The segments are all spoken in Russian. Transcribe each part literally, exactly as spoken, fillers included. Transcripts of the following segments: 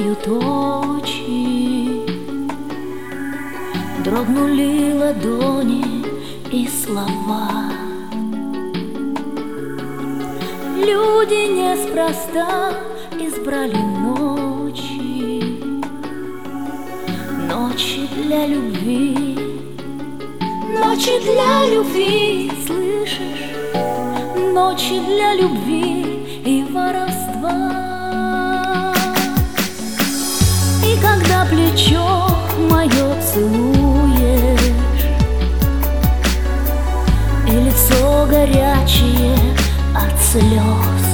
мерцают очи, дрогнули ладони и слова. Люди неспроста избрали ночи, ночи для любви, ночи для любви, слышишь? Ночи для любви и воровства. И когда плечо мое целуешь, и лицо горячее от слез,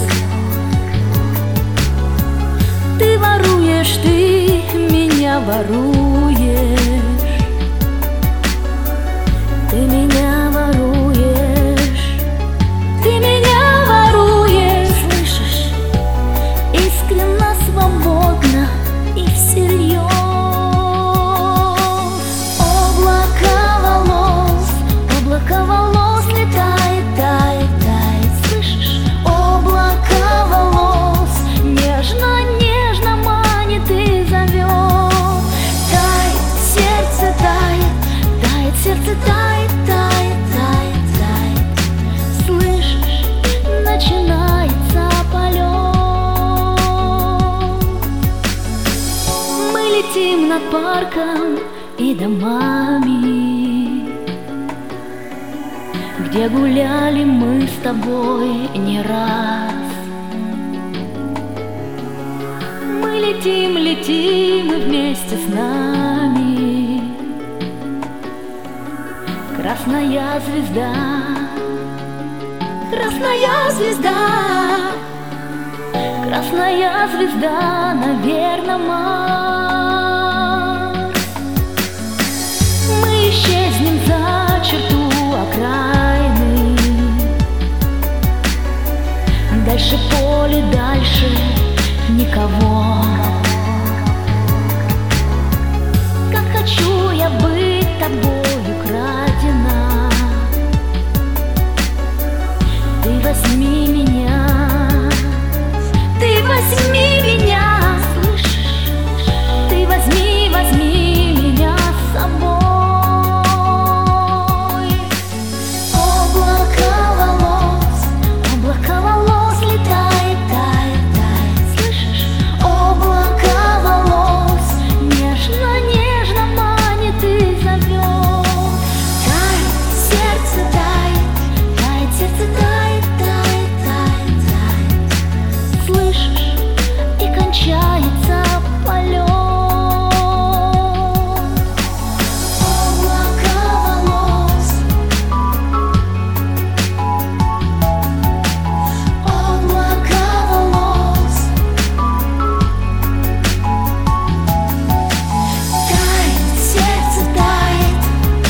ты воруешь, ты меня воруешь, ты меня воруешь, ты меня воруешь, слышишь? Искренно, свободно и всерьез. Облако волос, облако волос летает, тает, тает, слышишь? Облако волос нежно, нежно манит и зовет. Тает, сердце тает, тает, сердце тает, тает, тает, тает, слышишь? Начинается полет. Мы летим над парком и домами, где гуляли мы с тобой не раз. Мы летим, летим и вместе с нами красная звезда, красная звезда, красная звезда, наверно, Марс. Мы исчезнем за черту окраины, дальше поле, дальше никого. Как хочу я быть тобою крадена, ты возьми меня, ты возьми меня, слышишь? Ты возьми, возьми меня с собой. Облако волос, облако волос летает, тает, тает, слышишь? Облако волос нежно, нежно манит и зовет. Тает, сердце тает, тает, сердце тает, тает, тает, тает, слышишь? И кончается полет. Облако волос, облако волос, тает, сердце тает,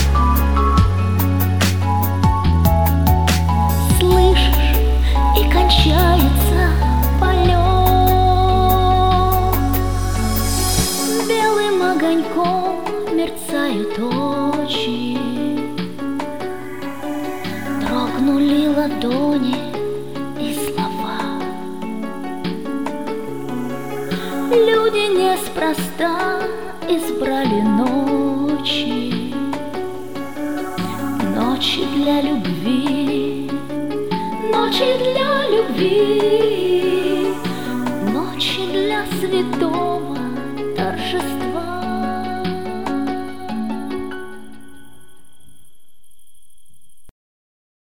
слышишь? И кончается полет. Белым огоньком мерцают очи, дрогнули ладони и слова. Люди неспроста избрали ночи, ночи для любви, ночи для любви, ночи для святого торжества.